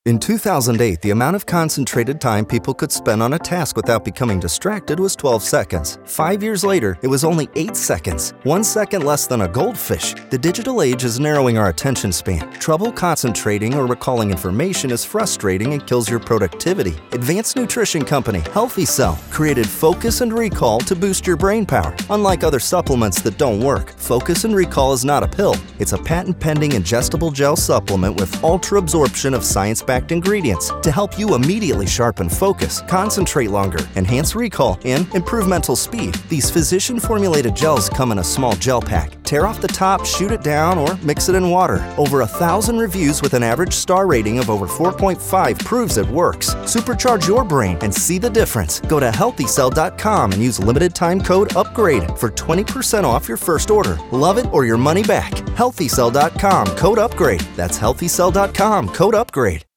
In 2008, the amount of concentrated time people could spend on a task without becoming distracted was 12 seconds. 5 years later, it was only 8 seconds, 1 second less than a goldfish. The digital age is narrowing our attention span. Trouble concentrating or recalling information is frustrating and kills your productivity. Advanced nutrition company Healthy Cell created Focus and Recall to boost your brain power. Unlike other supplements that don't work, Focus and Recall is not a pill. It's a patent-pending ingestible gel supplement with ultra absorption of science-backed ingredients to help you immediately sharpen focus, concentrate longer, enhance recall, and improve mental speed. These physician-formulated gels come in a small gel pack. Tear off the top, shoot it down, or mix it in water. Over 1,000 reviews with an average star rating of over 4.5 proves it works. Supercharge your brain and see the difference. Go to HealthyCell.com and use limited time code UPGRADE for 20% off your first order. Love it or your money back. HealthyCell.com, code UPGRADE. That's HealthyCell.com, code UPGRADE.